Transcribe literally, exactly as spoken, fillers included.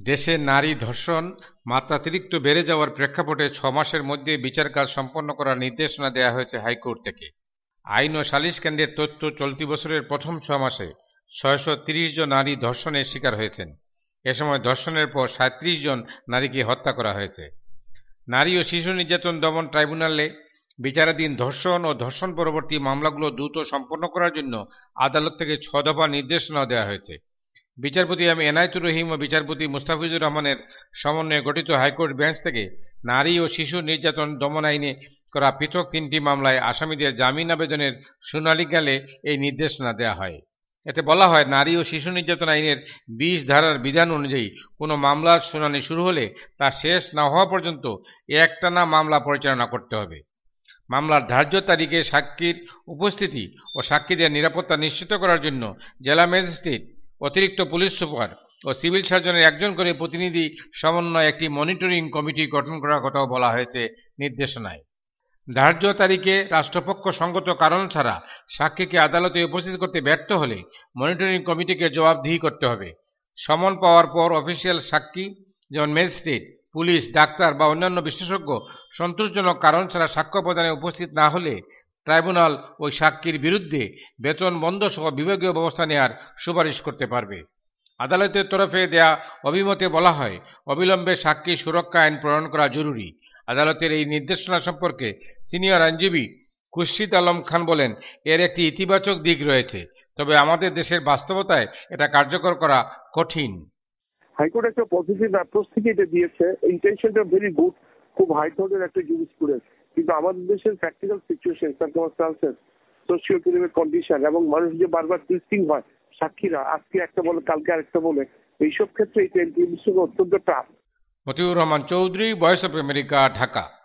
দেশে নারী ধর্ষণ মাত্রাতিরিক্ত বেড়ে যাওয়ার প্রেক্ষাপটে ছ মাসের মধ্যে বিচার কাজ সম্পন্ন করার নির্দেশনা দেওয়া হয়েছে হাইকোর্ট থেকে। আইন ও সালিশ কেন্দ্রের তথ্য চলতি বছরের প্রথম ছ মাসে ছয়শো তিরিশ জন নারী ধর্ষণের শিকার হয়েছেন। এ সময় ধর্ষণের পর সাঁত্রিশ জন নারীকে হত্যা করা হয়েছে। নারী ও শিশু নির্যাতন দমন ট্রাইব্যুনালে বিচারাধীন ধর্ষণ ও ধর্ষণ পরবর্তী মামলাগুলো দ্রুত সম্পন্ন করার জন্য আদালত থেকে ছ দফা নির্দেশনা দেওয়া হয়েছে। বিচারপতি এম এনায়েতুর রহিম ও বিচারপতি মুস্তাফিজুর রহমানের সমন্বয়ে গঠিত হাইকোর্ট বেঞ্চ থেকে নারী ও শিশু নির্যাতন দমন আইনে করা পৃথক তিনটি মামলায় আসামিদের জামিন আবেদনের শুনানিকালে এই নির্দেশনা দেওয়া হয়। এতে বলা হয়, নারী ও শিশু নির্যাতন আইনের বিশ ধারার বিধান অনুযায়ী কোনো মামলার শুনানি শুরু হলে তা শেষ না হওয়া পর্যন্ত একটানা মামলা পরিচালনা করতে হবে। মামলার ধার্য তারিখে সাক্ষীর উপস্থিতি ও সাক্ষীদের নিরাপত্তা নিশ্চিত করার জন্য জেলা ম্যাজিস্ট্রেট, অতিরিক্ত পুলিশ সুপার ও সিভিল সার্জনের একজন করে প্রতিনিধি সমন্বয়ে একটি মনিটরিং কমিটি গঠন করার কথাও বলা হয়েছে নির্দেশনায়। ধার্য তারিখে রাষ্ট্রপক্ষ সঙ্গত কারণ ছাড়া সাক্ষীকে আদালতে উপস্থিত করতে ব্যর্থ হলে মনিটরিং কমিটিকে জবাবদিহি করতে হবে। সমন পাওয়ার পর অফিসিয়াল সাক্ষী যেমন ম্যাজিস্ট্রেট, পুলিশ, ডাক্তার বা অন্যান্য বিশেষজ্ঞ সন্তোষজনক কারণ ছাড়া সাক্ষ্য প্রদানে উপস্থিত না হলে ট্রাইব্যুনাল ওই সাক্ষীর বিরুদ্ধে বেতন বন্ধ সহ বিভাগীয় ব্যবস্থা নেওয়ার সুপারিশ করতে পারবে। আদালতের তরফে দেয়া অভিমতে বলা হয়, অবিলম্বে সাক্ষী সুরক্ষা আইন প্রণয়ন করা জরুরি। আদালতের এই নির্দেশনা সম্পর্কে সিনিয়র আইনজীবী খুরশিদ আলম খান বলেন, এর একটি ইতিবাচক দিক রয়েছে, তবে আমাদের দেশের বাস্তবতায় এটা কার্যকর করা কঠিন। হাইকোর্ট একটা পজিটিভ অ্যাপ্রোচ থেকে এটা দিয়েছে, ইন্টেনশনটা ভেরি গুড, খুব হাই থটের একটা জুরিসপ্রুডেন্স, কিন্তু আমাদের দেশের practical situation, circumstances, socio economic condition এবং মানুষ যে বারবার টুইস্টিং হয়, সাক্ষীরা আজকে একটা বলে কালকে আরেকটা বলে, এইসব ক্ষেত্রে এটা অত্যন্ত tough. Motiur Rahman Chowdhury, voice of America, Dhaka.